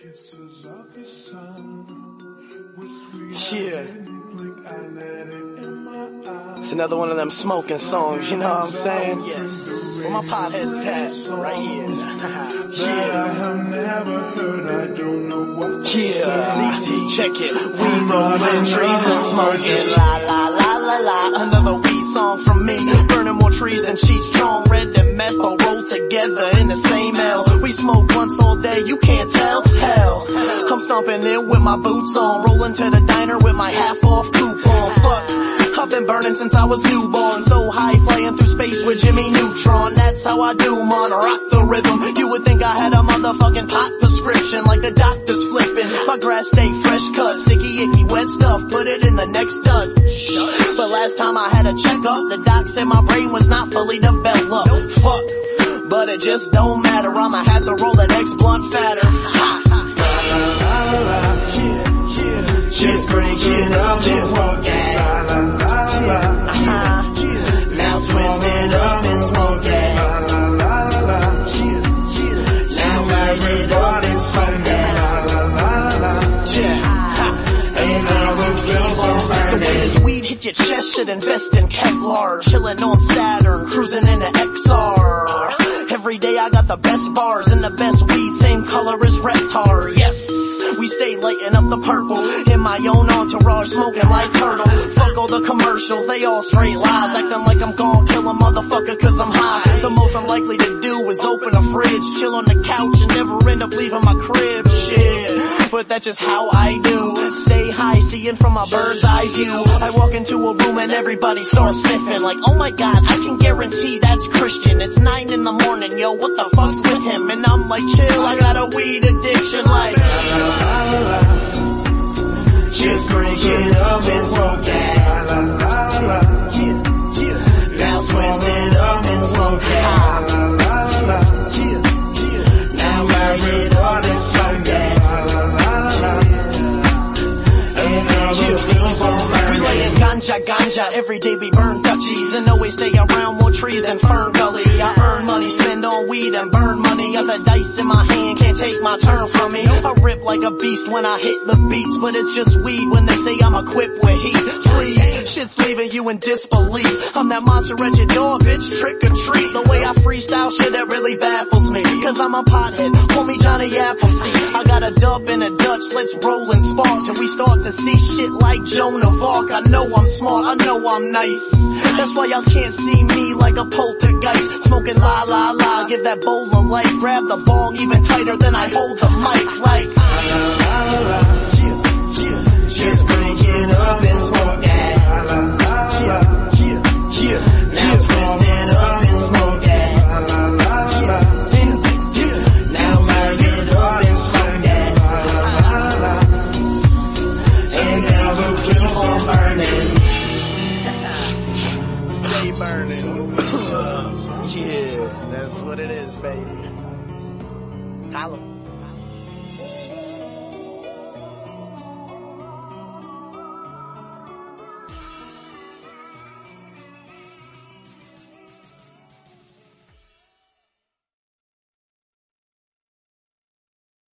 Kisses of the sun were sweet. Yeah. I let it in my eyes. It's another one of them smoking songs, you know what I'm saying? Yes. Where my potheads at? Right here. That I have never heard, I don't know what to say. CT, check it. We rolling trees and smoking. La la la la la. Another weed song from me. Burning more trees than Cheech, strong red and meth all rolled together in the same L. We smoke once all day, you can't tell. Hell, I'm stomping in with my boots on, rolling to the diner with my half off coupon. Fuck, I've been burning since I was newborn, so high flying through space with Jimmy Neutron. That's how I do, man, rock the rhythm. You would think I had a motherfucking pot prescription, like the doctor's flipping. My grass stay fresh cut, sticky icky wet stuff, put it in the next dust. But last time I had a checkup, the doc said my brain was not fully developed. Fuck, but it just don't matter, I'ma have to roll that next blunt fatter. Ha. Just breaking up this smoke gas. Now twist it up and smoke it. Now light it up and smoke it. The way this weed hit your chest should invest in Kevlar. Chillin' on Saturn, cruising in the XR. Every day I got the best bars and the best weed, same color as Reptar. Yes, we stay lighting up the purple in my own entourage, smoking like turtle. Fuck all the commercials, they all straight lies, acting like I'm gon' kill a motherfucker cause I'm high. The most I'm likely to do is open a fridge, chill on the couch and never end up leaving my crib. Shit, but that's just how I do. Stay high, seeing from my bird's eye view. I walk into a room and everybody starts sniffing, like, oh my god, I can guarantee that's Christian. It's 9 in the morning, yo, what the fuck's with him? And I'm like, chill, I got a weed addiction, like Just breaking up and smoke gas. now twist it up and smoke it. Now light it up and smoke it. We layin' ganja, every day we burn Dutchies and always stay around more trees than Fern Gully. I earn money, spend on weed and burn money. Got the dice in my hand, can't take my turn from me. I rip like a beast when I hit the beats, but it's just weed when they say I'm equipped with heat. Please, shit's leaving you in disbelief. I'm that monster at your door, bitch, trick or treat. The way I freestyle shit, that really baffles me, cause I'm a pothead, call me Johnny Appleseed. I got a dub and a Dutch, let's roll and spark till we start to see shit like Joan of Arc. I know I'm smart, I know I'm nice, that's why y'all can't see me like a poltergeist. Smoking la la la, give that bowl of light, grab the bong even tighter than I hold the mic, like Just breaking up and smoke gas. now twist it up and smoke it. Now light it up and smoke it. And never keep on burning. Stay burning. Yeah, that's what it is, baby. Holla.